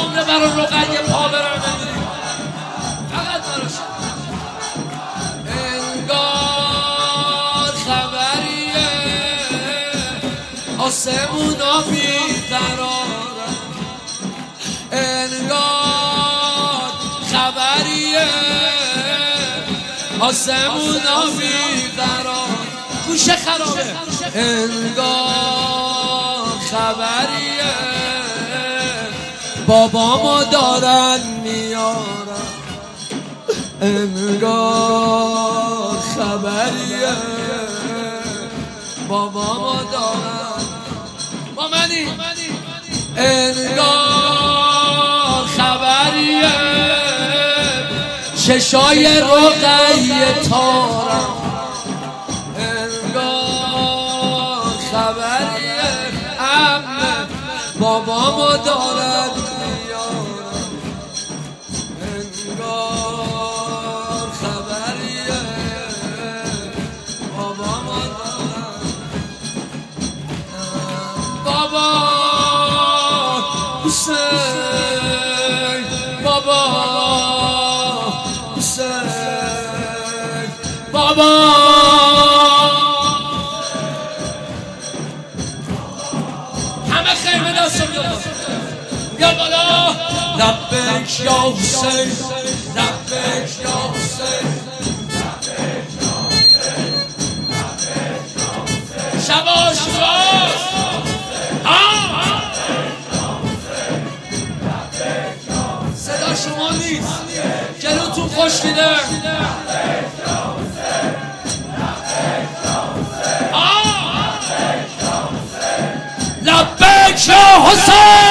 عمره برای رقیه پا برم نمیدونی فقط براش انگار خبریه آسمونا بیقرارن انگار خبریه آسمونا بیقرار گوشه خرابه انگار خبریه بابامو دارن میارن انگار خبریه بابامو دارن با منی انگار خبریه چشای رقیه تارم انگار خبریه عمه بابامو دارن میارن انگار خبریه بابامو دارن بابا حسین بابا حسین بابا همه خیمه دستم بیا بالا لبک یا حسین لبک یا حسین شباش راست صدا شما نیست جلوتون خشکیده لبک یا حسین